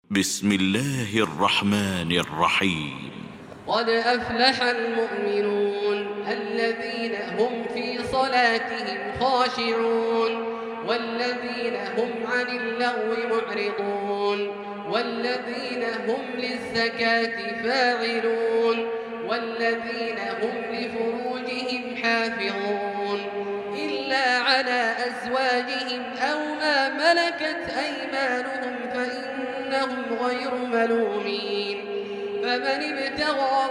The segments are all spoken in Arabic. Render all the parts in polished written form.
بسم الله الرحمن الرحيم. قد أفلح المؤمنون الذين هم في صلاتهم خاشعون والذين هم عن اللغو معرضون والذين هم للزكاة فاعلون والذين هم لفروجهم حافظون إلا على أزواجهم أو ما ملكت أيمانهم فإنهم غير ملومين فمن ابتغى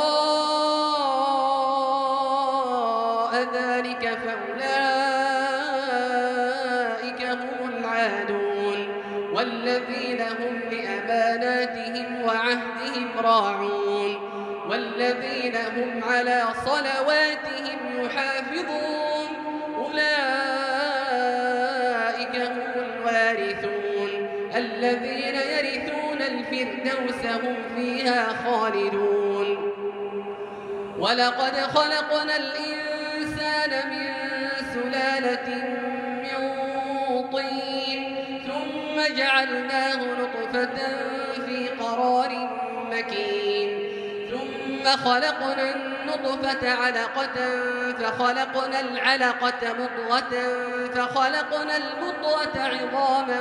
وراء ذلك فأولئك هم العادون والذين هم لأماناتهم وعهدهم راعون والذين هم على صلواتهم يحافظون أولئك هم الوارثون الذين يرثون الفردوس هم فيها خالدون ولقد خلقنا الإنسان من سلالة من طين ثم جعلناه نطفة في قرار مكين ثم خلقنا النطفة علقة فخلقنا العلقة مضغة فخلقنا المضغة عظاما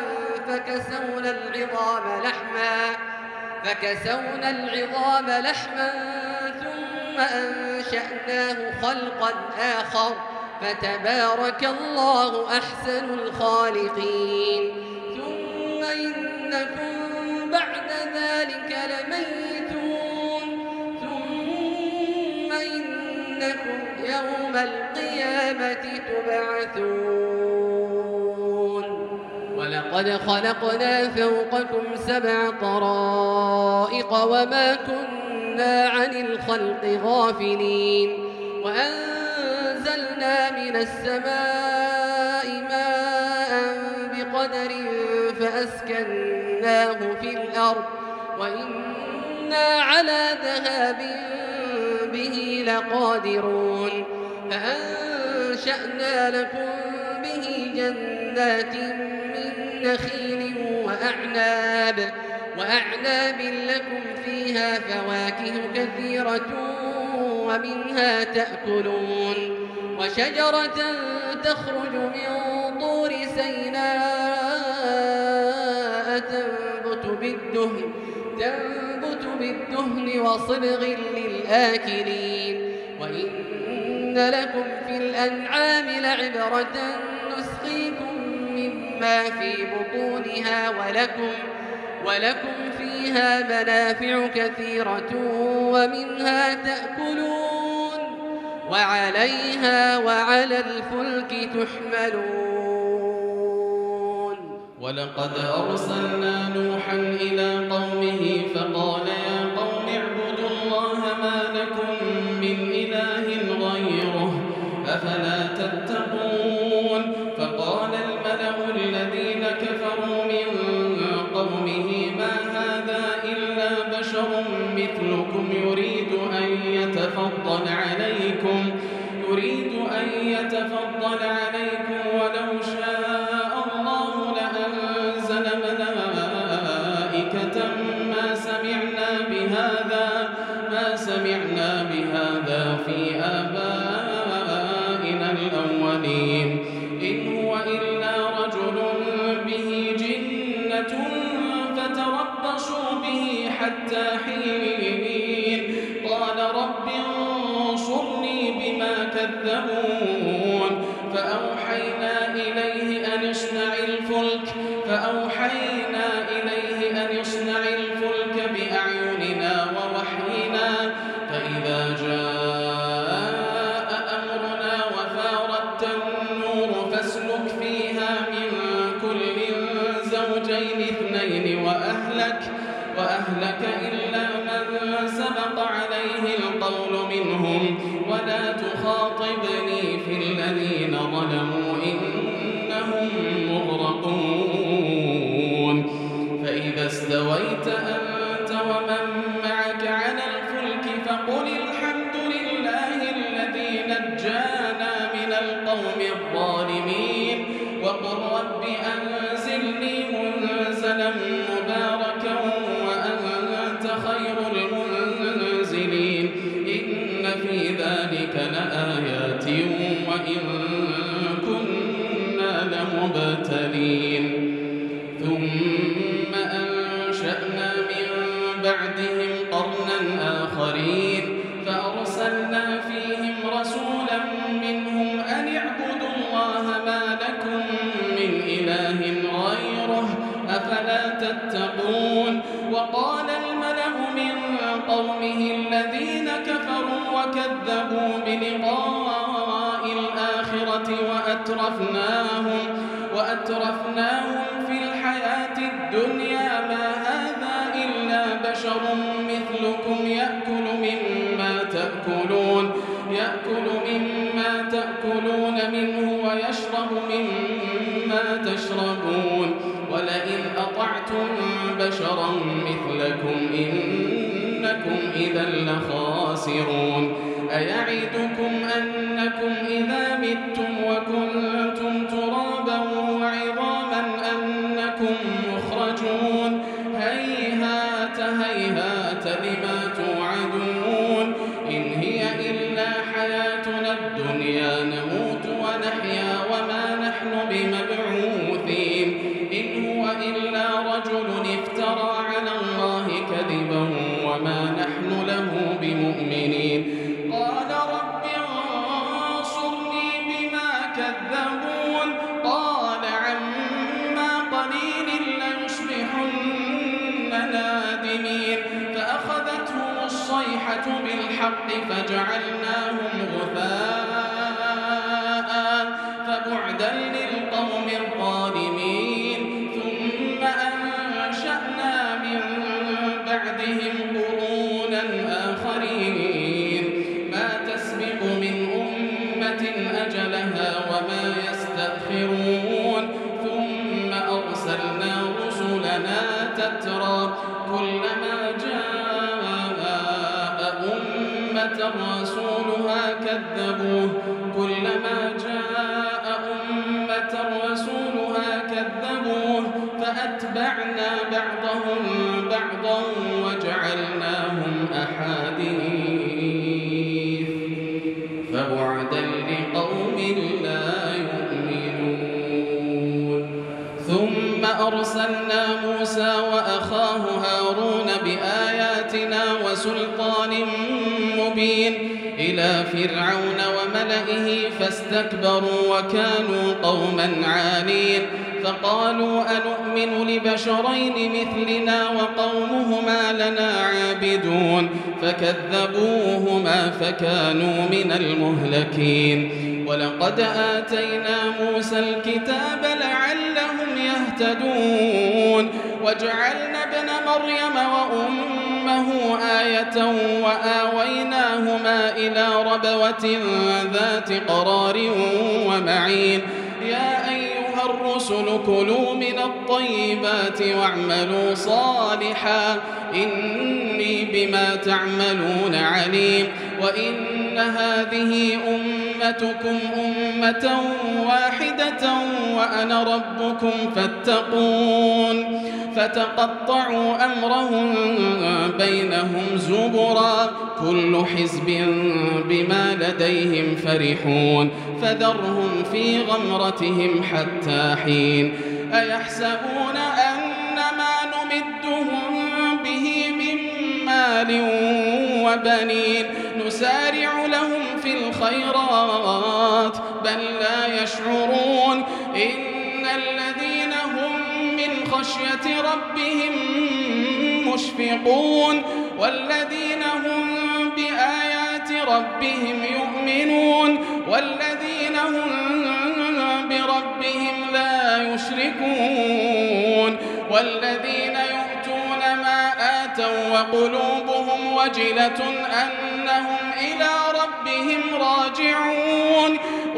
فكسونا العظام لحما ثم أنشأناه خلقا آخر فتبارك الله أحسن الخالقين ثم إنكم بعد ذلك لميتون ثم إنكم يوم القيامة تبعثون ولقد خلقنا فوقكم 7 طرائق وما كنا عن الخلق غافلين وأنزلنا من السماء ماء بقدر فأسكناه في الأرض وإنا على ذهاب به لقادرون فأنشأنا لكم به جنات من نخيل وأعناب لكم فيها فواكه كثيرة ومنها تأكلون وشجرة تخرج من طور سيناء تنبت بالدهن وصبغ للآكلين وإن لكم في الأنعام لعبرة نسقيكم مما في بطونها ولكم فيها منافع كثيرة ومنها تأكلون وعليها وعلى الفلك تحملون ولقد أرسلنا نوحا إلى قومه فقال يا قوم اعبدوا الله ما لكم من إله غيره أفلا تتقون فقال الملأ الذين كفروا من قومه ما هذا إلا بشر مثلكم يريد أن يتفضل عليكم ولو شاء الله لأنزل ملائكة ما سمعنا بهذا في آبائنا الأولين إن هو إلا رجل به جنة فتربصوا به حتى حين قال رب انصرني بما كذبون فأوحينا إليه أن يصنع الفلك بأعيننا ووحينا فإذا جاء أمرنا وفارت النور فاسلك فيها من كل زوجين 2 وأهلك إلا من سبق عليه القول منهم ولا تخاطبني في الذين ظلموا إنهم مغرقون فإذا استويت أنت ومن معك على الفلك فقل الحمد لله الذي نجانا من القوم الظالمين وقل رب أنزلني منزلا مباركا يعلمون. وقال الملأ من قومه الذين كفروا وكذبوا بلقاء الآخرة وأترفناهم في الحياة الدنيا ما هذا إلا بشر مثلكم يأكل مما تأكلون منه ويشرب مما تشربون ولئن أطعتم بشرا مثلكم إنكم إذا لخاسرون. أيعدكم أنكم إذا متم وكنتم ترابا وعظاما أنكم مخرجون؟ هيهات هيهات لما توعدون. إن هي إلا حياتنا الدنيا نموت ونحيا وما نحن بمبعوثين. إن هو إلا رجل افترى على الله كذبا وما نحن له بمؤمنين. قال رب انصرني بما كذبون. قال عما قليل ليصبحن نادمين. فأخذتهم الصيحة بالحق فجعلناهم غثاء فبعدا للقوم الظالمين. ثم أنشأنا من بعدهم قرونا آخرين ما تسبق من أمة أجلها وما يستأخرون. ثم أرسلنا رسلنا تترى كلما جاء أمة رسولها كذبوه فأتبعنا بعضهم بعضا وجعلناهم أحاديث فبعدا لقوم لا يؤمنون. ثم أرسلنا موسى وأخاه هارون بآياتنا وسلطان مبين إلى فرعون وملئه فاستكبروا وكانوا قوما عالين. فقالوا أنؤمن لبشرين مثلنا وقومهما لنا عابدون. فكذبوهما فكانوا من المهلكين. ولقد آتينا موسى الكتاب لعلهم يهتدون. وجعلنا ابن مريم وأمه آية وآويناهما إلى ربوة ذات قرار ومعين. يا أيها الرسل كلوا من الطيبات واعملوا صالحا إني بما تعملون عليم. وإن هذه أمتكم أمة واحدة وأنا ربكم فاتقون. فتقطعوا أمرهم بينهم زبرا كل حزب بما لديهم فرحون. فذرهم في غمرتهم حتى حين. أيحسبون أن ما نمدهم به من مال وبنين نسارع لهم في الخيرات بل لا يشعرون. إن الذين هم من خشية ربهم مشفقون والذين هم بآيات ربهم يؤمنون والذين هم بربهم لا يشركون والذين يؤتون ما آتوا وقلوبهم وجلة أنهم إلى ربهم راجعون.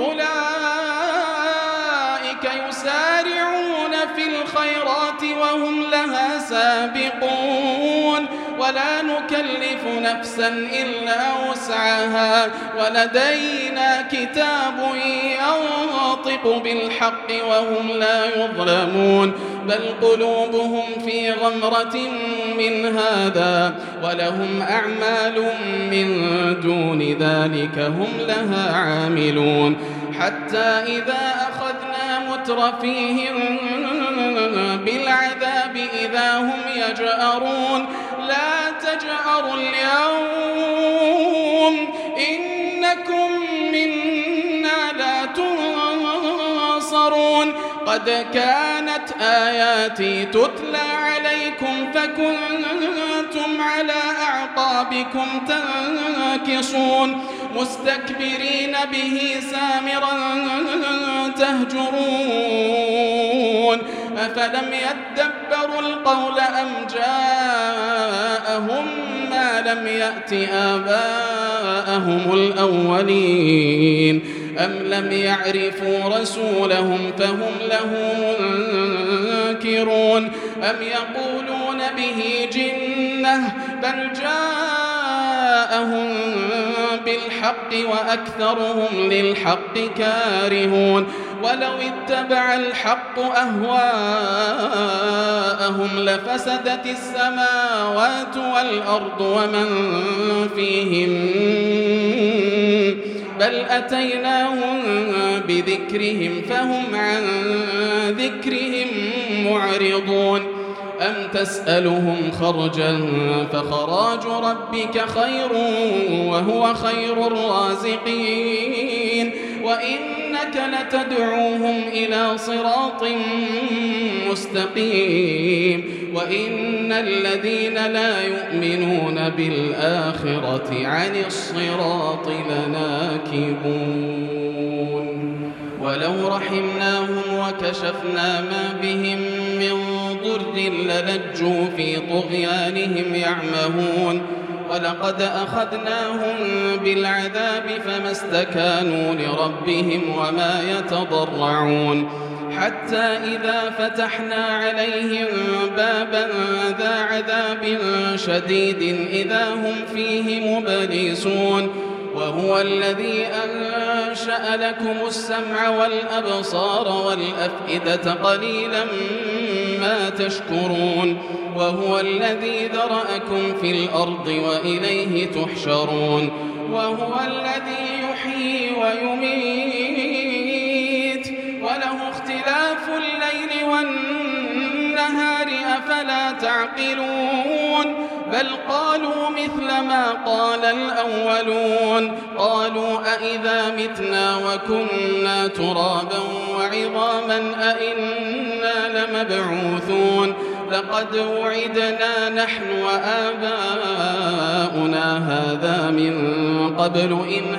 أولئك يسارعون في الخيرات وهم لها سابقون. ولا نكلف نفسا إلا وسعها ولدينا كتاب ينطق بالحق وهم لا يظلمون. بل قلوبهم في غمرة من هذا ولهم أعمال من دون ذلك هم لها عاملون. حتى إذا أخذنا مترفيهم بالعذاب إذا هم يجأرون. لا تجأروا اليوم إنكم منا لا تنصرون. قد كانت آياتي تتلى عليكم فكنتم على أعقابكم تنكصون مستكبرين به سامرا تهجرون أفلم يدبروا القول أم جاءهم ما لم يأت آباءهم الأولين أم لم يعرفوا رسولهم فهم له منكرون أم يقولون به جنة بل جاءهم بالحق وأكثرهم للحق كارهون ولو اتبع الحق أهواءهم لفسدت السماوات والأرض ومن فيهن بل أتيناهم بذكرهم فهم عن ذكرهم معرضون أم تسألهم خرجا فخراج ربك خير وهو خير الرازقين وإنك لتدعوهم إلى صراط مستقيم وإن الذين لا يؤمنون بالآخرة عن الصراط لناكبون ولو رحمناهم وكشفنا ما بهم من ضر للجوا في طغيانهم يعمهون ولقد أخذناهم بالعذاب فما استكانوا لربهم وما يتضرعون حتى إذا فتحنا عليهم بابا ذا عذاب شديد إذا هم فيه مبلسون وهو الذي أنشأ لكم السمع والأبصار والأفئدة قليلا ما تشكرون وهو الذي ذرأكم في الأرض وإليه تحشرون وهو الذي يحيي ويميت وله اختلاف الليل والنهار أفلا تعقلون بل قالوا مثل ما قال الأولون قالوا أئذا متنا وكنا ترابا وعظاما أئنا لمبعوثون لقد وعدنا نحن وآباؤنا هذا من قبل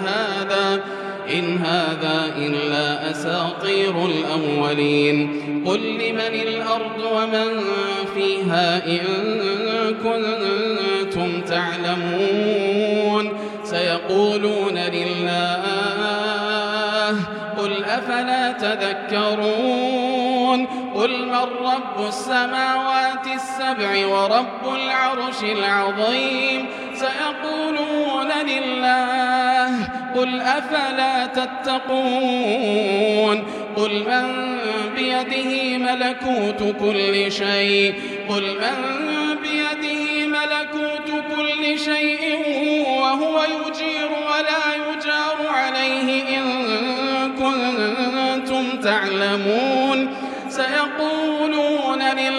إن هذا إلا أساطير الأولين قل لمن الأرض ومن فيها إن كنتم تعلمون سيقولون لله قل أفلا تذكرون قل من رب السماوات السبع ورب العرش العظيم سيقولون لله قل أفلا تتقون قل من بيده ملكوت كل شيء وهو يجير ولا يجار عليه إن كنتم تعلمون سيقولون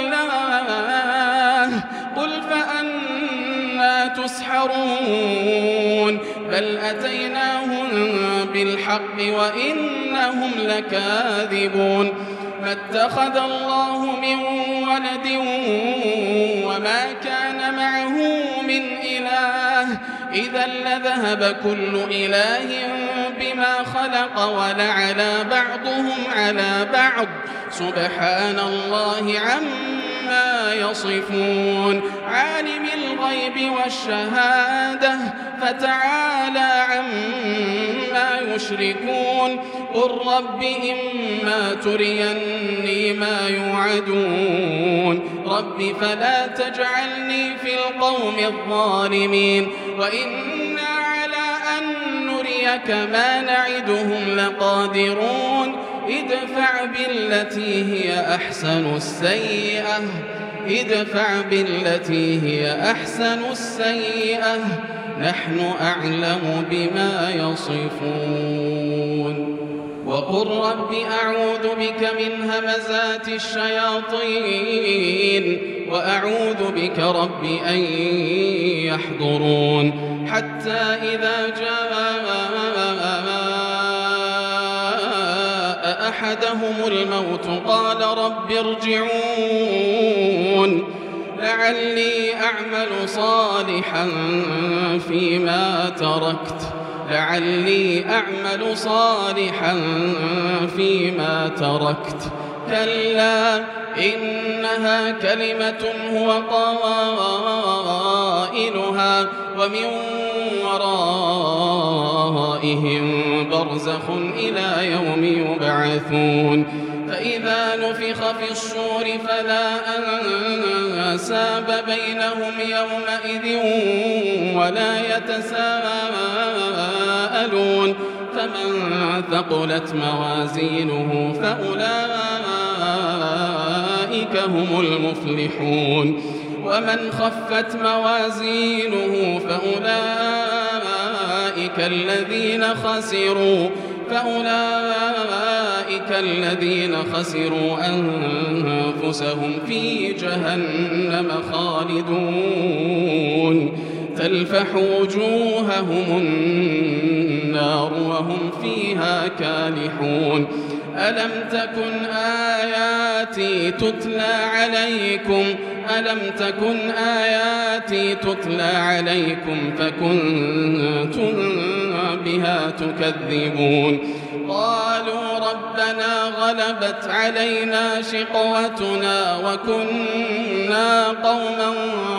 لله قل فأنا تسحرون بل أتيناهم بالحق وإنهم لكاذبون ما اتخذ الله من ولد وما كان معه من إله إذا لذهب كل إله بما خلق ولعلى بعضهم على بعض سبحان الله عما يصفون عالم الغيب والشهادة فتعالى عما يشركون قل رب إما تريني ما يوعدون رب فلا تجعلني في القوم الظالمين وإنا على أن نريك ما نعدهم لقادرون ادفع بالتي هي أحسن السيئة نحن أعلم بما يصفون وقل رب أعوذ بك من همزات الشياطين وأعوذ بك رب أن يحضرون حتى إذا جاء أحدهم الموت قال رب ارجعون لعلي أعمل صالحا فيما تركت كلا إنها كلمة هو قائلها ومن ورائهم برزخ إلى يوم يبعثون فإذا نفخ في الصور فلا أنساب بينهم يومئذ ولا يتساءلون فمن ثقلت موازينه فأولئك هم المفلحون ومن خفت موازينه فأولئك الذين خسروا أنفسهم في جهنم خالدون تلفح وجوههم النار وهم فيها كالحون ألم تكن آياتي تتلى عليكم فكنتم بها تكذبون قالوا ربنا غلبت علينا شقوتنا وكنا قوما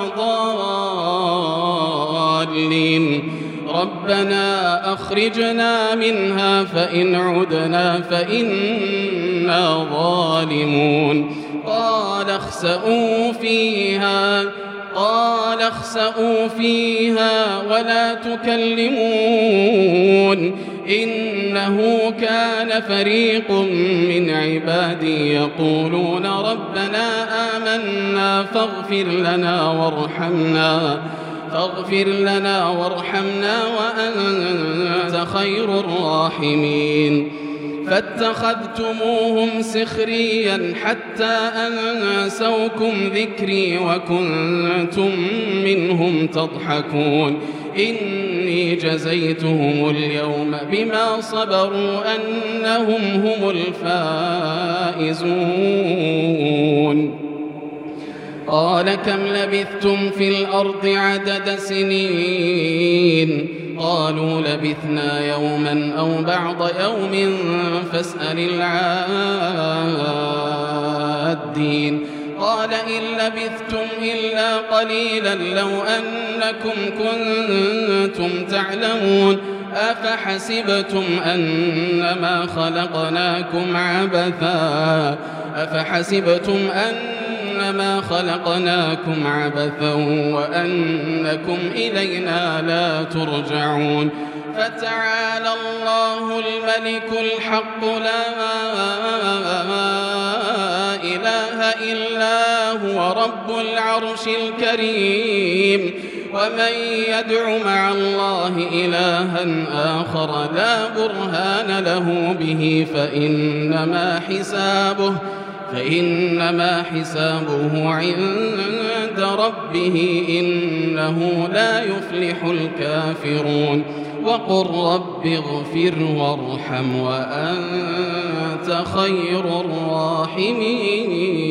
ضالين ربنا أخرجنا منها فإن عدنا فإنا ظالمون قال اخسئوا فيها ولا تكلمون إنه كان فريق من عبادي يقولون ربنا آمنا فاغفر لنا وارحمنا وأنت خير الراحمين فاتخذتموهم سخريا حتى أنسوكم ذكري وكنتم منهم تضحكون إني جزيتهم اليوم بما صبروا أنهم هم الفائزون قال كم لبثتم في الأرض عدد سنين قالوا لبثنا يوما أو بعض يوم فاسأل العادين قال إن لبثتم إلا قليلا لو أنكم كنتم تعلمون أفحسبتم أنما خلقناكم عبثا وأنكم إلينا لا ترجعون فتعالى الله الملك الحق لا إله إلا هو رب العرش الكريم ومن يدع مع الله إلها آخر لا برهان له به فإنما حسابه عند ربه إنه لا يفلح الكافرون وقل رب اغفر وارحم وأنت خير الراحمين